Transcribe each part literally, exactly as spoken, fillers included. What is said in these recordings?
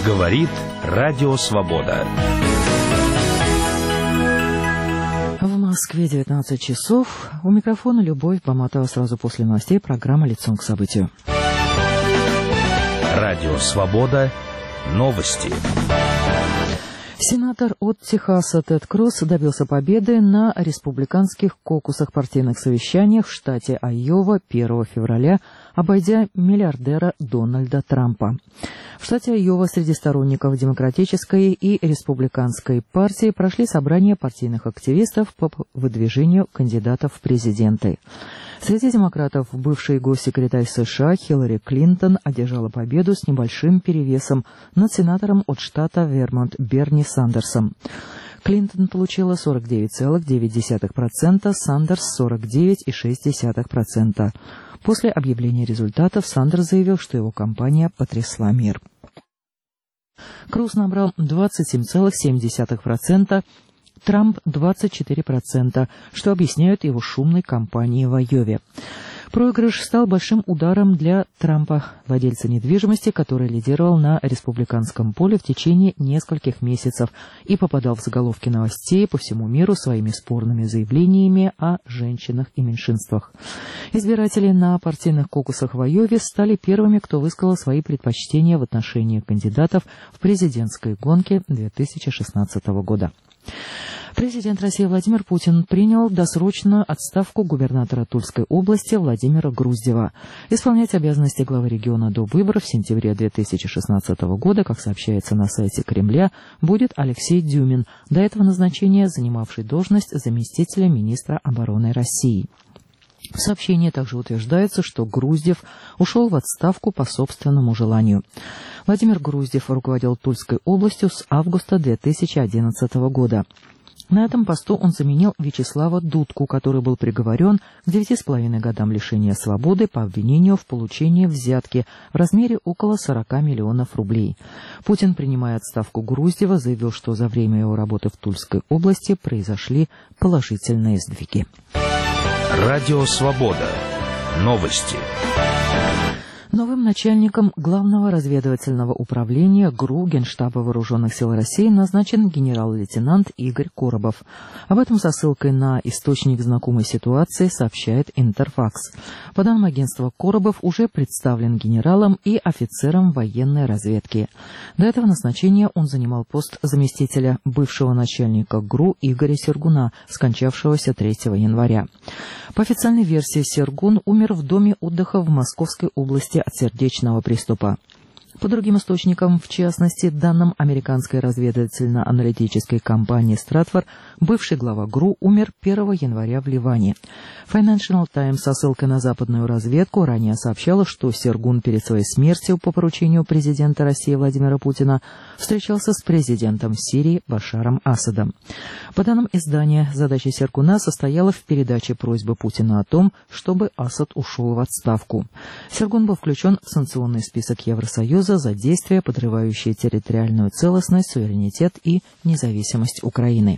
Говорит Радио Свобода. В Москве девятнадцать часов. У микрофона Любовь Баматова. Сразу после новостей программа «Лицом к событию». Радио Свобода. Новости. Сенатор от Техаса Тед Кросс добился победы на республиканских кокусах партийных совещаниях в штате Айова первого февраля, обойдя миллиардера Дональда Трампа. В штате Айова среди сторонников демократической и республиканской партии прошли собрания партийных активистов по выдвижению кандидатов в президенты. Среди демократов бывший госсекретарь США Хиллари Клинтон одержала победу с небольшим перевесом над сенатором от штата Вермонт Берни Сандерсом. Клинтон получила сорок девять целых девять десятых процента, Сандерс – сорок девять целых шесть десятых процента. После объявления результатов Сандерс заявил, что его кампания потрясла мир. Кросс набрал двадцать семь целых семь десятых процента, Трамп – двадцать четыре процента, что объясняют его шумной кампанией в Айове. Проигрыш стал большим ударом для Трампа, владельца недвижимости, который лидировал на республиканском поле в течение нескольких месяцев и попадал в заголовки новостей по всему миру своими спорными заявлениями о женщинах и меньшинствах. Избиратели на партийных кокусах в Айове стали первыми, кто высказал свои предпочтения в отношении кандидатов в президентской гонке две тысячи шестнадцатого года. Президент России Владимир Путин принял досрочную отставку губернатора Тульской области Владимира Груздева. Исполнять обязанности главы региона до выборов в сентябре две тысячи шестнадцатого года, как сообщается на сайте Кремля, будет Алексей Дюмин, до этого назначения занимавший должность заместителя министра обороны России. В сообщении также утверждается, что Груздев ушел в отставку по собственному желанию. Владимир Груздев руководил Тульской областью с августа две тысячи одиннадцатого года. На этом посту он заменил Вячеслава Дудку, который был приговорен к девяти с половиной годам лишения свободы по обвинению в получении взятки в размере около сорока миллионов рублей. Путин, принимая отставку Груздева, заявил, что за время его работы в Тульской области произошли положительные сдвиги. Радио Свобода. Новости. Новым начальником Главного разведывательного управления ГРУ Генштаба Вооруженных сил России назначен генерал-лейтенант Игорь Коробов. Об этом со ссылкой на источник знакомой ситуации сообщает Интерфакс. По данным агентства, Коробов уже представлен генералом и офицером военной разведки. До этого назначения он занимал пост заместителя бывшего начальника ГРУ Игоря Сергуна, скончавшегося третьего января. По официальной версии, Сергун умер в доме отдыха в Московской области от сердечного приступа. По другим источникам, в частности, данным американской разведывательно-аналитической компании «Стратфор», бывший глава ГРУ умер первого января в Ливане. Financial Times со ссылкой на западную разведку ранее сообщала, что Сергун перед своей смертью по поручению президента России Владимира Путина встречался с президентом Сирии Башаром Асадом. По данным издания, задача Сергуна состояла в передаче просьбы Путина о том, чтобы Асад ушел в отставку. Сергун был включен в санкционный список Евросоюза за действия, подрывающие территориальную целостность, суверенитет и независимость Украины.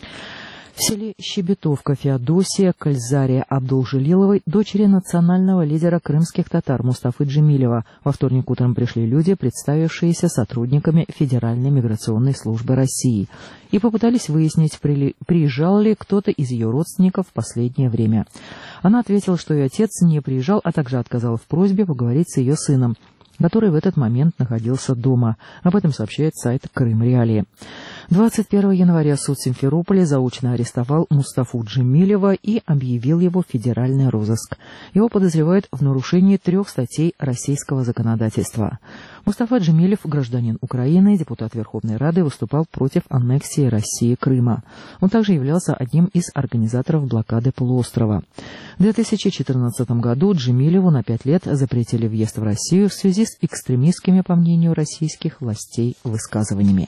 В селе Щебетовка Феодосия Кальзария Абдулжелиловой, дочери национального лидера крымских татар Мустафы Джемилева, во вторник утром пришли люди, представившиеся сотрудниками Федеральной миграционной службы России, и попытались выяснить, приезжал ли кто-то из ее родственников в последнее время. Она ответила, что ее отец не приезжал, а также отказал в просьбе поговорить с ее сыном, который в этот момент находился дома. Об этом сообщает сайт Крым Реалии. двадцать первого января суд Симферополя заочно арестовал Мустафу Джемилева и объявил его в федеральный розыск. Его подозревают в нарушении трех статей российского законодательства. Мустафа Джемилев, гражданин Украины, депутат Верховной Рады, выступал против аннексии России Крыма. Он также являлся одним из организаторов блокады полуострова. В две тысячи четырнадцатом году Джемилеву на пять лет запретили въезд в Россию в связи с экстремистскими, по мнению российских властей, высказываниями.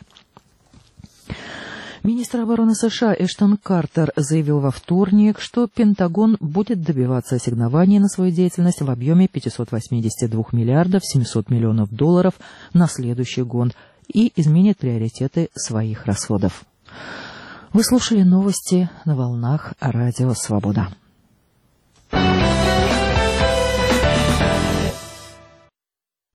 Министр обороны США Эштон Картер заявил во вторник, что Пентагон будет добиваться ассигнований на свою деятельность в объеме пятьсот восемьдесят два миллиардов семьсот миллионов долларов на следующий год и изменит приоритеты своих расходов. Вы слушали новости на волнах Радио Свобода.